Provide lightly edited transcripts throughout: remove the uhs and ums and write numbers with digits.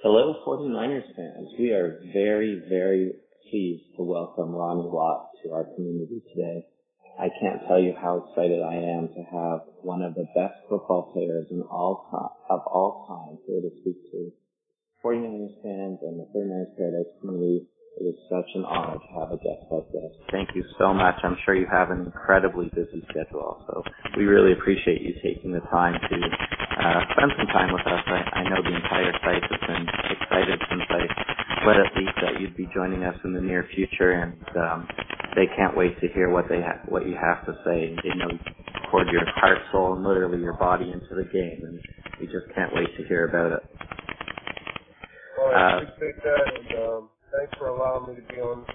Hello, 49ers fans. We are very, very pleased to welcome Ronnie Lott to our community today. I can't tell you how excited I am to have one of the best football players of all time here to speak to 49ers fans and the 49ers Paradise community. It is such an honor to have a guest like this. Thank you so much. I'm sure you have an incredibly busy schedule, so we really appreciate you taking the time to spend some time with us. I know the entire site has been excited since I let it leak that you'd be joining us in the near future, and they can't wait to hear what you have to say. They know you poured your heart, soul, and literally your body into the game, and we just can't wait to hear about it. Well, I appreciate that, and thanks for allowing me to be on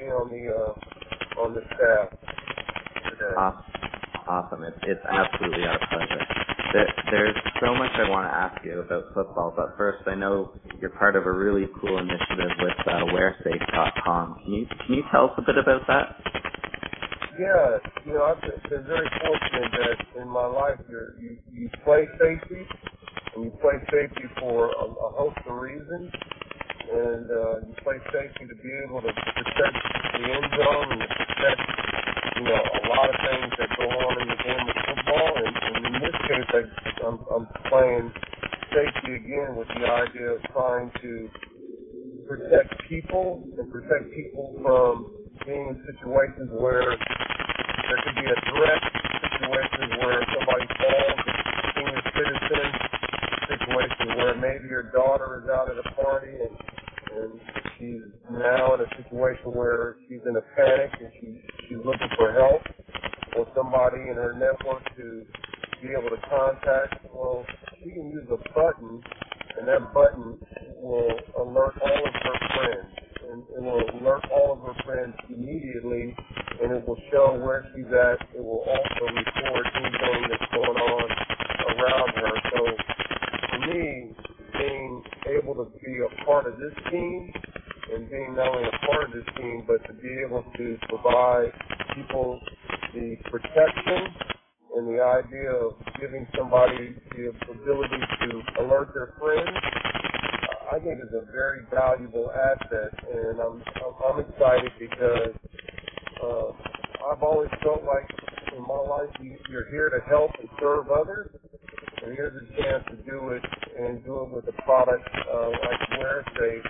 the staff today. Awesome. It's absolutely our pleasure. There's so much I want to ask you about football, but first, I know you're part of a really cool initiative with WearSafe.com. Can you tell us a bit about that? Yeah, I've been very fortunate that in my life you play safety, and you play safety for a host of reasons. And you play safety to be able to protect the end zone and to protect, a lot of things that go on in the game of football. And in this case, I'm playing safety again with the idea of trying to protect people and protect people from being in situations where there could be a threat, situations where somebody falls, a senior citizen, situations where maybe your daughter is out at a party and she's now in a situation where she's in a panic and she's looking for help or somebody in her network to be able to contact. Well, she can use a button, and that button will alert all of her friends. And it will alert all of her friends immediately, and it will show where she's at. It will also record anything that's going on around her. So for me, being able to be a part of this team and being not only a part of this team, but to be able to provide people the protection and the idea of giving somebody the ability to alert their friends, I think is a very valuable asset. And I'm excited because I've always felt like in my life you're here to help and serve others. And here's a chance to do it and do it with a product like WearSafe.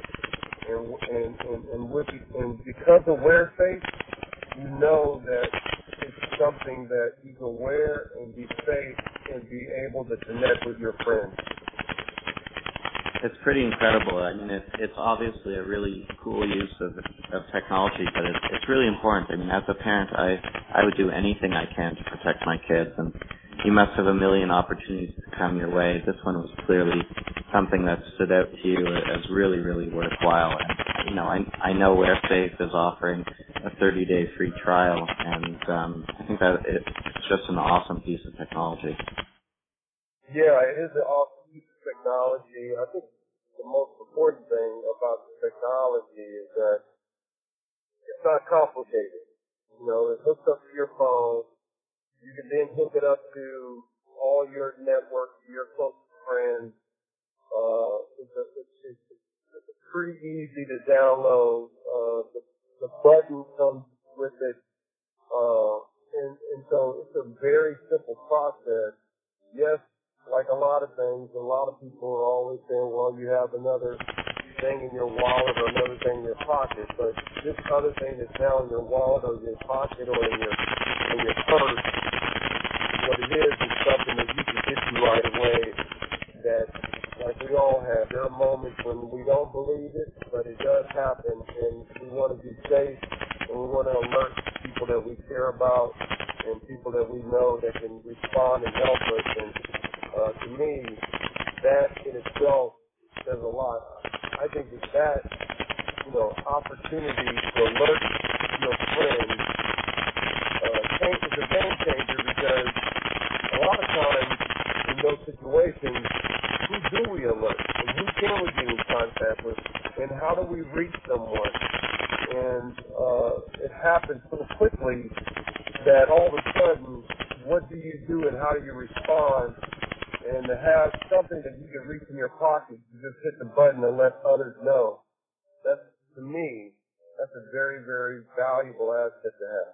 And because of WearSafe, you know that it's something that you can wear and be safe and be able to connect with your friends. It's pretty incredible. I mean, it's obviously a really cool use of technology, but it's really important. I mean, as a parent, I would do anything I can to protect my kids, and you must have a million opportunities to come your way. This one was clearly something that stood out to you as really, really worthwhile. And, I know WearSafe is offering a 30-day free trial, and I think that it's just an awesome piece of technology. Yeah, it is an awesome piece of technology. I think the most important thing about the technology is that it's not complicated. It hooks up to your phone. You can then hook it up to all your network, your close friends. It's pretty easy to download. The button comes with it. And so it's a very simple process. Yes, like a lot of things, a lot of people are always saying, well, you have another thing in your wallet or another thing in your pocket. But this other thing that's now in your wallet or your pocket or in your purse, what it is something that you can get to right away that, like we all have, there are moments when we don't believe it, but it does happen, and we want to be safe, and we want to alert people that we care about and people that we know that can respond and help us. And to me, that in itself says a lot. I think that opportunity to alert your friends is a game changer because a lot of times in those situations, who do we alert? And who can we get in contact with? And how do we reach someone? And it happens so quickly that all of a sudden, what do you do and how do you respond And to have something that you can reach in your pocket, you just hit the button and let others know. That's, to me, that's a very, very valuable asset to have.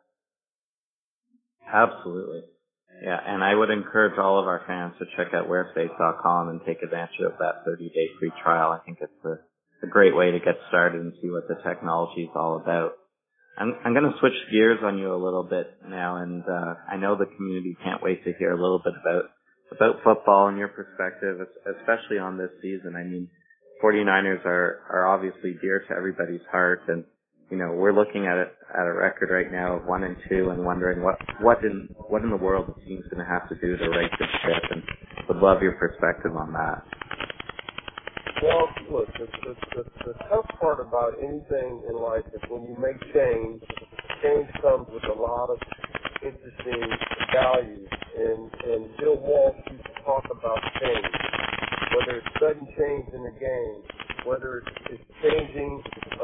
Absolutely. Yeah, and I would encourage all of our fans to check out wearsafe.com and take advantage of that 30-day free trial. I think it's a great way to get started and see what the technology is all about. I'm going to switch gears on you a little bit now, and I know the community can't wait to hear a little bit about football and your perspective, especially on this season. I mean, 49ers are obviously dear to everybody's heart, and we're looking at a record right now of 1-2 and wondering what in the world the team's going to have to do to right this ship, and would love your perspective on that. Well, look, the tough part about anything in life is when you make change comes with a lot of interesting values. And Bill Walsh used to talk about change, whether it's sudden change in the game, whether it's changing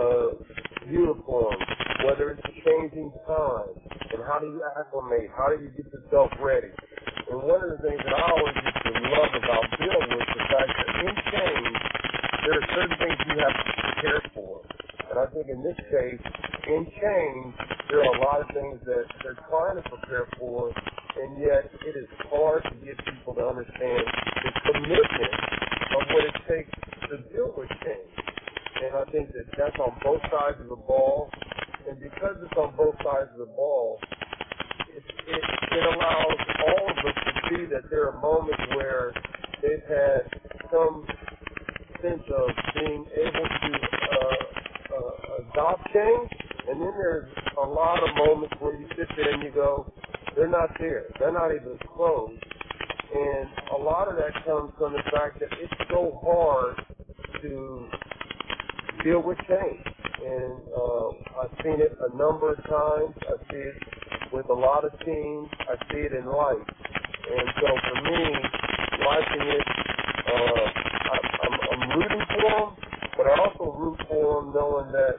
uniform, whether it's changing time, and how do you acclimate, how do you get yourself ready. And one of the things that I always used to love about Bill was the fact that in change, there are certain things you have to prepare for. And I think in this case, in change, there are a lot of things that they're trying to prepare for, and yet it is hard to get people to understand the commitment of what it takes to deal with change. And I think that that's on both sides of the ball. And because it's on both sides of the ball, it allows all of us to see that there are moments where they've had some sense of being able to adopt change, and then there's a lot of moments where you sit there and you go, they're not there. They're not even close. And a lot of that comes from the fact that it's so hard to deal with change. And I've seen it a number of times. I see it with a lot of teams. I see it in life. And so for me, watching it, I'm rooting for them, but I also root for them knowing that,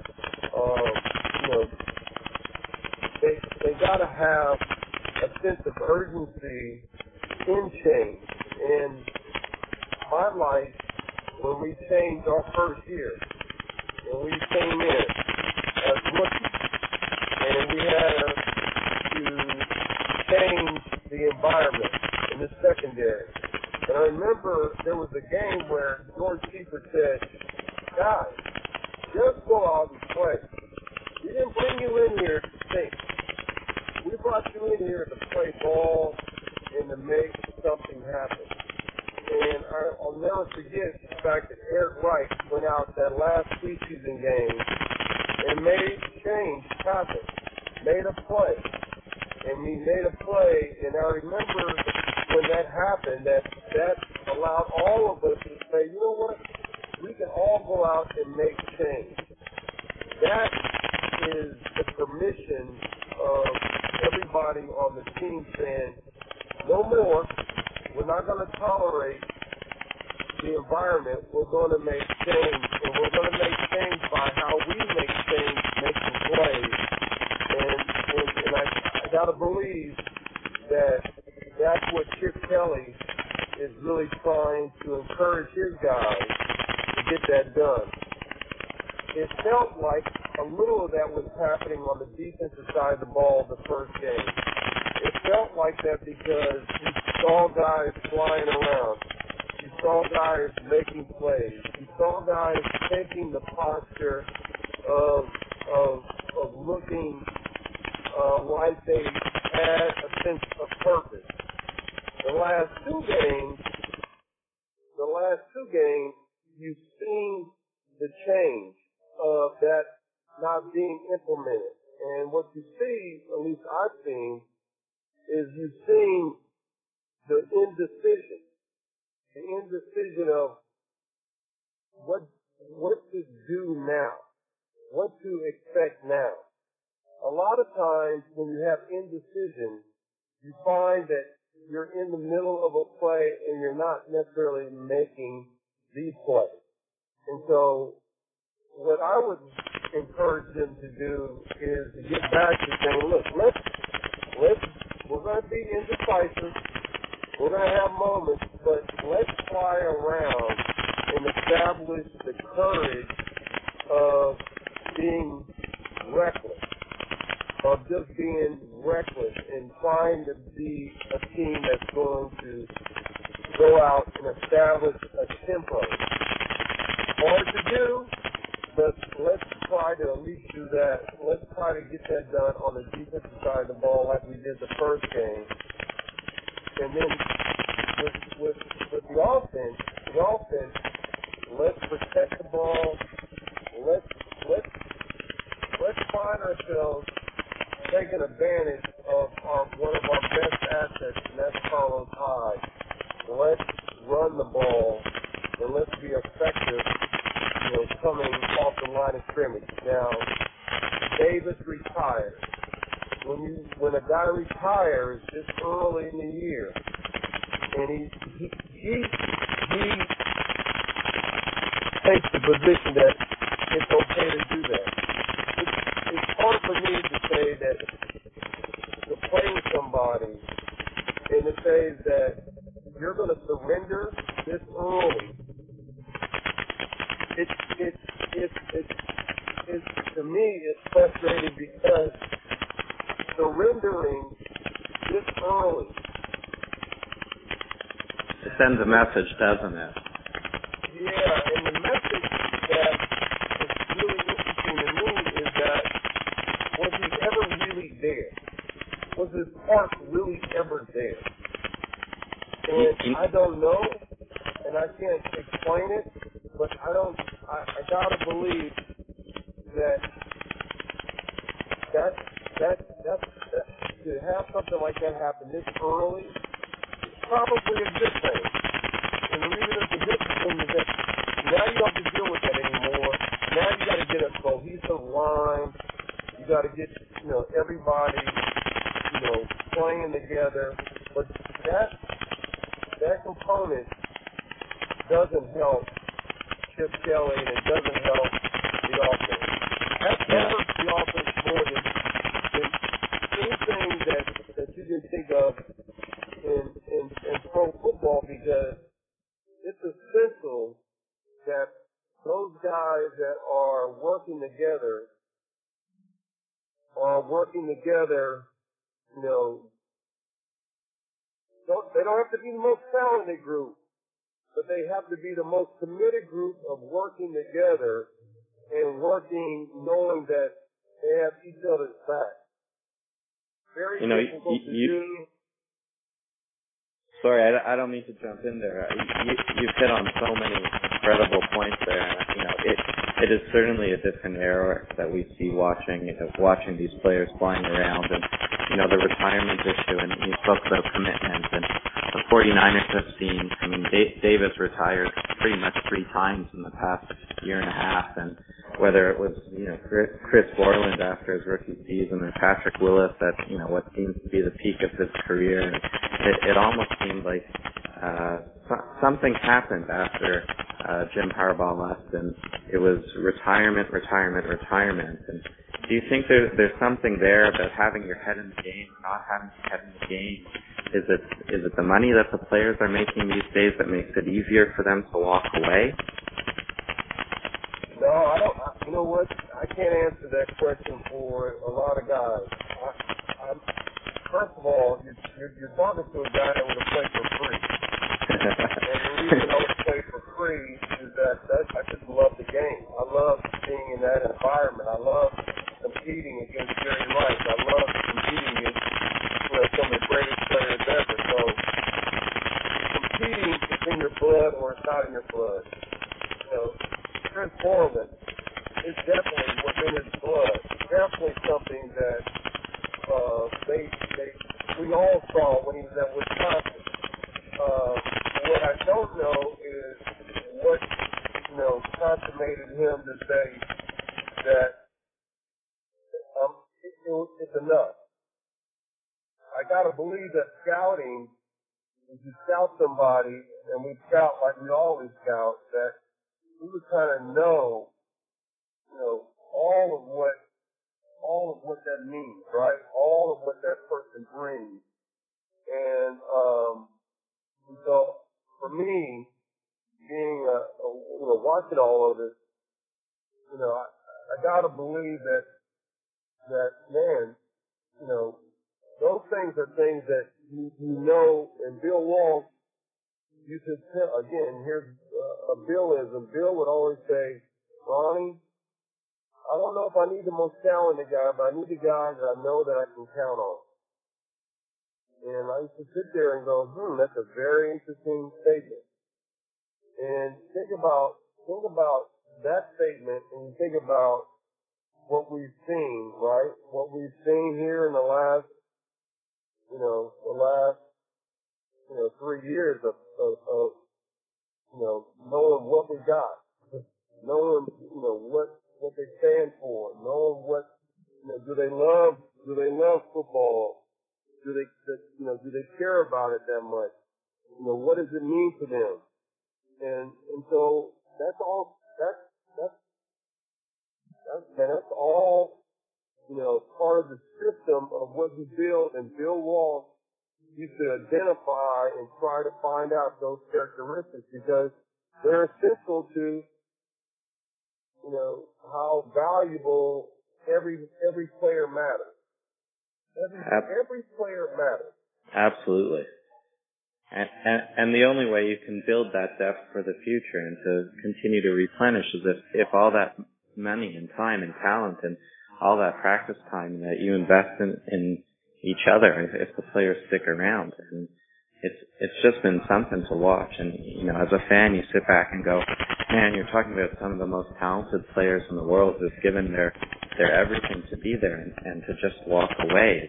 they got to have a sense of urgency in change. And my life, when we changed our first year, when we came in as rookies, and we had to change the environment in the secondary. And I remember there was a game where George Keeper said, guys, just go out and play. We didn't bring you in here to think. We brought you in here to play ball and to make something happen. And I'll never forget the fact that Eric Wright went out that last preseason game and made change happen, made a play. And he made a play, and I remember when that happened, that allowed all of us to say, you know what, we can all go out and make change. That is the permission of everybody on the team saying, no more, we're not going to tolerate the environment, we're going to make change, and we're going to make change by how we make change, making plays. And I got to believe that that's what Chip Kelly is really trying to encourage his guys to get that done. It felt like a little of that was happening on the defensive side of the ball the first game. It felt like that because you saw guys flying around. You saw guys making plays. You saw guys taking the posture of looking like they had a sense of purpose. The last two games, you've seen the change of that not being implemented. And what you see, at least I've seen, is you've seen the indecision of what to do now, what to expect now. A lot of times when you have indecision, you find that you're in the middle of a play and you're not necessarily making the play. And so what I would encourage them to do is to get back to saying, look, we're going to be indecisive. We're going to have moments, but let's fly around and establish the courage of being reckless, of just being reckless and trying to be a team that's going to go out and establish a tempo. Hard to do, but let's try to at least do that. Let's try to get that done on the defensive side of the ball like we did the first game. And then with the offense, let's protect the ball. Let's find ourselves taking advantage of one of our best assets, and that's Carlos Hyde. Let's run the ball and let's be effective, coming off the line of scrimmage. Now, Davis retired. When a guy retires this early in the year, and he takes the position that it's okay to do that. It's hard for me to say that to play with somebody and to say that you're going to surrender this early. To me, it's frustrating because surrendering this early. It sends a message, doesn't it? Yeah, and the message that is really interesting to me is that was he ever really there? Was his heart really ever there? And I don't know, and I can't explain it, but I gotta believe that to have something like that happen this early is probably a good thing. And the reason it's a good thing is that now you don't have to deal with that anymore. Now you got to get a cohesive line. You got to get everybody playing together. But that component doesn't help Chip Kelly, and it doesn't help the offense. That hurts the offense more than anything that you can think of in pro football, because it's essential that those guys that are working together, they don't have to be the most talented group, but they have to be the most committed group of working together and working knowing that they have each other's back. Very difficult to do. Sorry, I don't mean to jump in there. You've hit on so many incredible points there. It is certainly a different era that we see watching these players flying around, and the retirement issue. And you spoke about commitment, and the 49ers have seen. Davis retired pretty much 3 times in the past year and a half, and whether it was Chris Borland after his rookie season, or Patrick Willis at what seems to be the peak of his career, it almost seemed like something happened after Jim Harbaugh left, and it was retirement. And do you think there's something there about having your head in the game, not having your head in the game? Is it the money that the players are making these days that makes it easier for them to walk away? No, I don't. You know what? I can't answer that question for a lot of guys. First of all, you're talking to a guy that would have played for free. And the reason I would play for free is that I just love the game. I love being in that environment. I love competing against Jerry Rice. I love competing against some of the greatest players ever. So competing is in your blood or it's not in your blood. Chris Borland is definitely within his blood. Definitely something that we all saw when he was at Wisconsin. What I don't know is what consummated him to say that it's enough. I gotta believe that scouting, if you scout somebody, and we scout like we always scout, that we would kind of know, all of what that means, right? All of what that person brings. And And so, for me, being, watching all of this, I gotta believe that, man, those things are things that you know, and Bill Walsh used to tell, again, here's a Billism. Bill would always say, Ronnie, I don't know if I need the most talented guy, but I need a guy that I know that I can count on. And I used to sit there and go, that's a very interesting statement. And think about that statement, and you think about what we've seen, right? What we've seen here in the last 3 years of knowing what we got, knowing, what they stand for, knowing what, do they love football? Do they care about it that much? What does it mean to them? And so that's all, that's all, part of the system of what he built, and Bill Walsh used to identify and try to find out those characteristics because they're essential to, how valuable every player matters. Every player matters. Absolutely. And the only way you can build that depth for the future and to continue to replenish is if all that money and time and talent and all that practice time that you invest in each other, if the players stick around. And it's just been something to watch. And, as a fan, you sit back and go, man, you're talking about some of the most talented players in the world who've given their everything to be there, and to just walk away.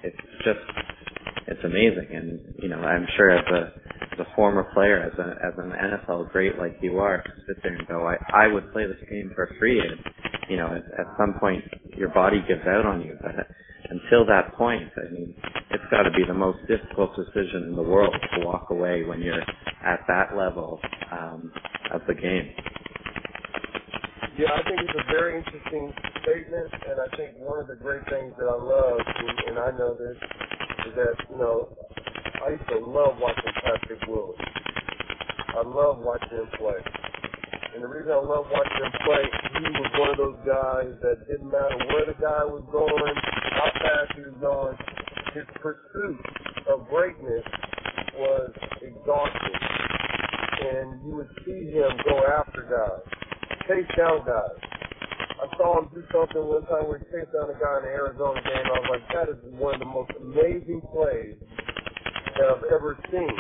It's amazing. And, I'm sure as a former player, as an NFL great like you are, to sit there and go, I would play this game for free. And, at some point your body gives out on you. But until that point, it's got to be the most difficult decision in the world to walk away when you're at that level of the game. Yeah, I think it's a very interesting statement, and I think one of the great things that I love, and I know this, is that, I used to love watching Patrick Willis. I love watching him play. And the reason I love watching him play, he was one of those guys that didn't matter where the guy was going, how fast he was going, his pursuit of greatness was exhausting. And you would see him go after guys, chase down guys. I saw him do something one time where he chased down a guy in the Arizona game. I was like, that is one of the most amazing plays that I've ever seen.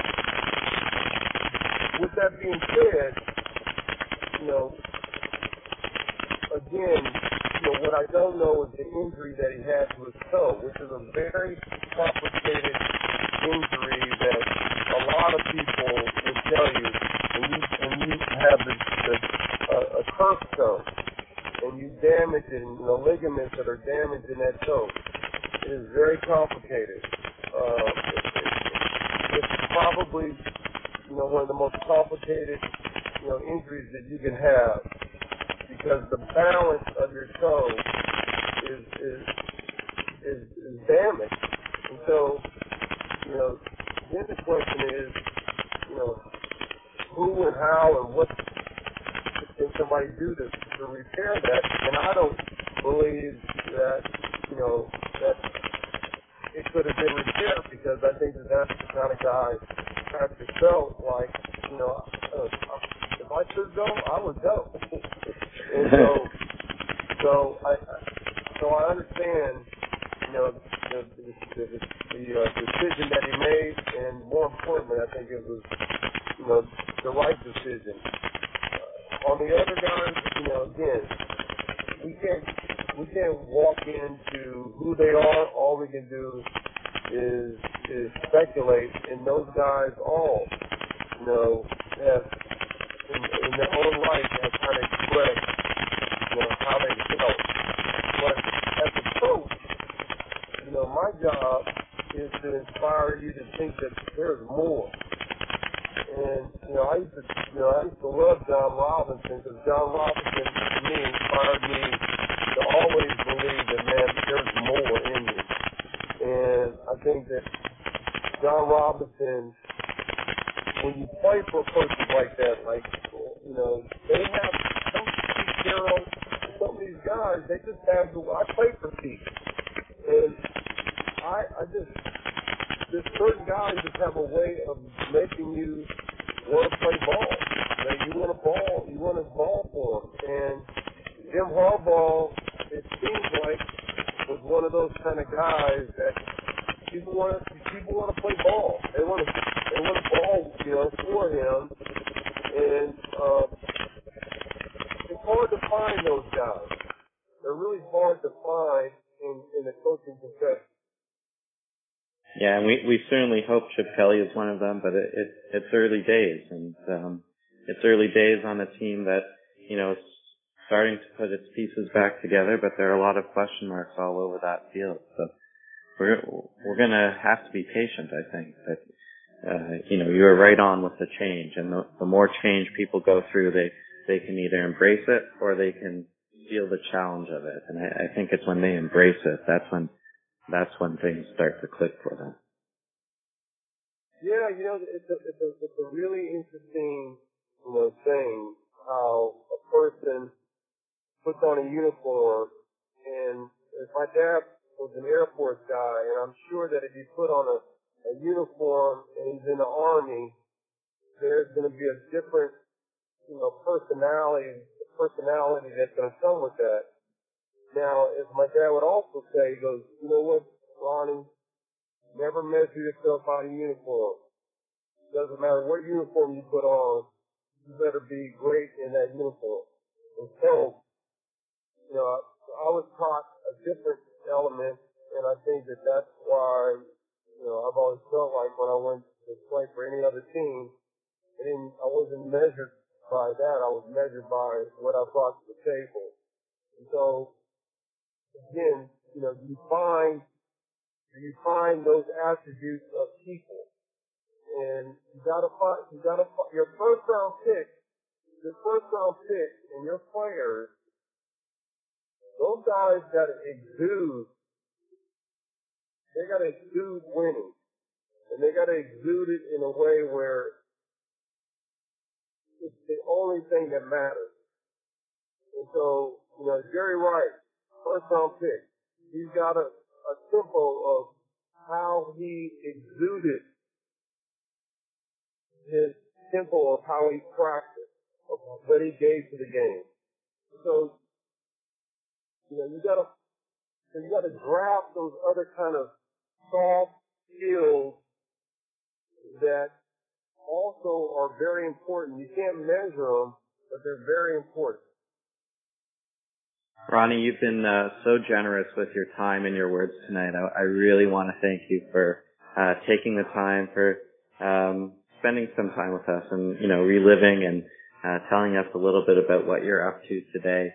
With that being said, again, what I don't know is the injury that he had to his toe, which is a very complicated injury that a lot of people will tell you when you have a turf toe and you damage it, and the ligaments that are damaged in that toe. It is very complicated. It's probably one of the most complicated injuries that you can have, because the balance of your toe is damaged. And so, then the question is, who and how and what can somebody do to repair that? And I don't believe that, that it could have been repaired, because I think that's the kind of guy Patrick felt like, if I could go, I would go. And so I understand, the decision that he made, and more importantly, I think it was, the right decision. On the other guys, again, we can't walk into who they are. All we can do is speculate, and those guys all, have in their own right have kind of expressed, how they felt. But as a coach, my job is to inspire you to think that there's more. And I used to love John Robinson, because John Robinson to me inspired me to always believe that, man, there's more in you. And I think that John Robinson when you play for coaches like that, like, you know, they have some Pete Carroll, some of these guys, they just have I play for Pete. And this certain guys just have a way of making you want to play ball. That you want to ball for them. And Jim Harbaugh, it seems like, was one of those kind of guys that people want to play ball. They want to ball, you know, for him. And it's hard to find those guys. They're really hard to find in the coaching profession. Yeah, and we certainly hope Chip Kelly is one of them, but it's early days, and it's early days on a team that, you know, is starting to put its pieces back together, but there are a lot of question marks all over that field. So we're gonna have to be patient, I think. But you know, you were right on with the change, and the more change people go through, they can either embrace it or they can feel the challenge of it. And I think it's when they embrace it that's when things start to click for them. Yeah, you know, it's a really interesting, you know, thing how a person puts on a uniform. And if my dad was an Air Force guy, and I'm sure that if you put on a uniform and he's in the Army, there's going to be a different, you know, personality that's going to come with that. Now, as my dad would also say, he goes, you know what, Ronnie, never measure yourself by a uniform. Doesn't matter what uniform you put on, you better be great in that uniform. And so, you know, I was taught a different element, and I think that that's why, you know, I've always felt like when I went to play for any other team, I wasn't measured by that. I was measured by what I brought to the table. And so, again, you know, you find those attributes of people, and you gotta find your first round pick and your players. Those guys gotta exude winning, and they gotta exude it in a way where it's the only thing that matters. And so, you know, Jerry Rice, first round pick, he's got a tempo of how he exuded his tempo of how he practiced, of what he gave to the game. So, you know, you gotta grab those other kind of soft skills that also are very important. You can't measure them, but they're very important. Ronnie, you've been so generous with your time and your words tonight. I really want to thank you for taking the time, for spending some time with us, and, you know, reliving and telling us a little bit about what you're up to today.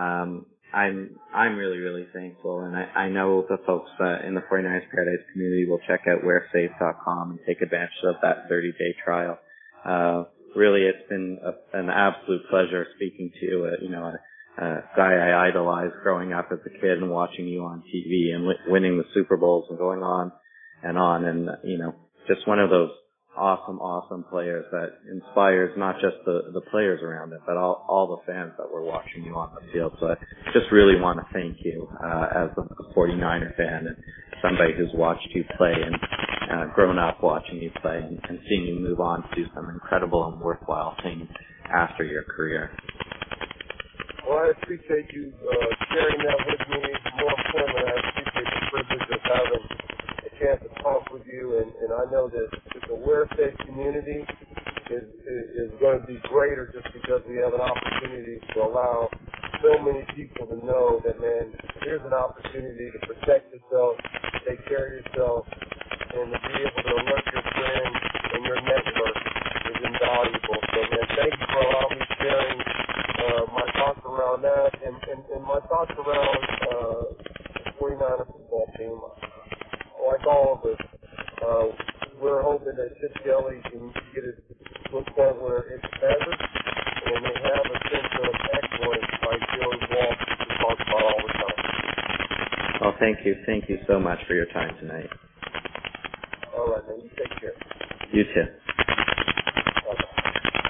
I'm really, really thankful, and I know the folks in the 49ers Paradise community will check out wearsafe.com and take advantage of that 30-day trial. Really, it's been an absolute pleasure speaking to you. You know, a guy I idolized growing up as a kid and watching you on TV and winning the Super Bowls and going on, and you know, just one of those awesome players that inspires not just the players around it, but all the fans that were watching you on the field. So I just really want to thank you as a 49er fan and somebody who's watched you play and grown up watching you play and seeing you move on to do some incredible and worthwhile things after your career. Well, I appreciate you sharing that with me. More importantly, I appreciate the privilege of having a chance to talk with you, and I know that the Wear Safe community is going to be greater just because we have an opportunity to allow so many people to know that, man, here's an opportunity to protect yourself, take care of yourself, and to be able to alert your friends and your network is invaluable. So, man, thank you for allowing me sharing my thoughts around that and my thoughts around the 49er football team. Like all of us, we're hoping that Chip Kelly can get it to a point where it's better and they have a sense of excellence like Joey Walsh talks about all the time. Well, thank you. Thank you so much for your time tonight. All right, man. You take care. You too.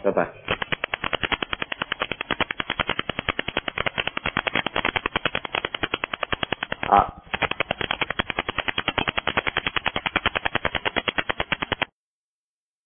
Bye-bye.